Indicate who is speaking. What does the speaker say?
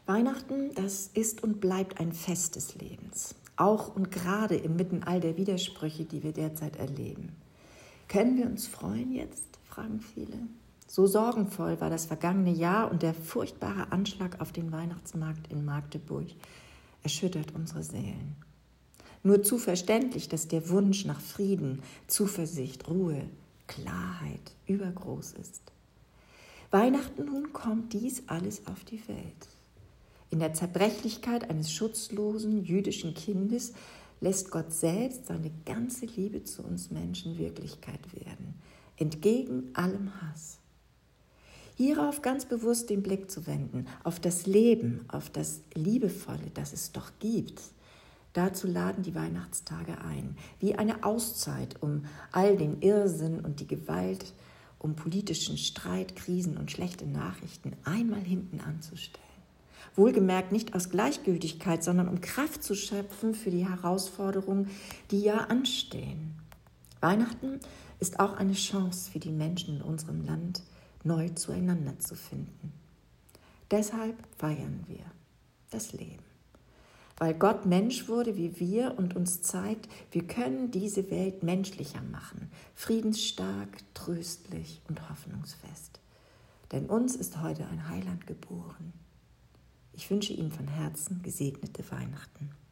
Speaker 1: Weihnachten, das ist und bleibt ein Fest des Lebens, auch und gerade inmitten all der Widersprüche, die wir derzeit erleben. Können wir uns freuen jetzt, fragen viele. So sorgenvoll war das vergangene Jahr und der furchtbare Anschlag auf den Weihnachtsmarkt in Magdeburg erschüttert unsere Seelen. Nur zu verständlich, dass der Wunsch nach Frieden, Zuversicht, Ruhe, Klarheit übergroß ist. Weihnachten nun kommt dies alles auf die Welt. In der Zerbrechlichkeit eines schutzlosen jüdischen Kindes lässt Gott selbst seine ganze Liebe zu uns Menschen Wirklichkeit werden, entgegen allem Hass. Hierauf ganz bewusst den Blick zu wenden, auf das Leben, auf das Liebevolle, das es doch gibt. Dazu laden die Weihnachtstage ein, wie eine Auszeit, um all den Irrsinn und die Gewalt, um politischen Streit, Krisen und schlechte Nachrichten einmal hinten anzustellen. Wohlgemerkt nicht aus Gleichgültigkeit, sondern um Kraft zu schöpfen für die Herausforderungen, die ja anstehen. Weihnachten ist auch eine Chance für die Menschen in unserem Land, neu zueinander zu finden. Deshalb feiern wir das Leben. Weil Gott Mensch wurde wie wir und uns zeigt, wir können diese Welt menschlicher machen, friedensstark, tröstlich und hoffnungsfest. Denn uns ist heute ein Heiland geboren. Ich wünsche Ihnen von Herzen gesegnete Weihnachten.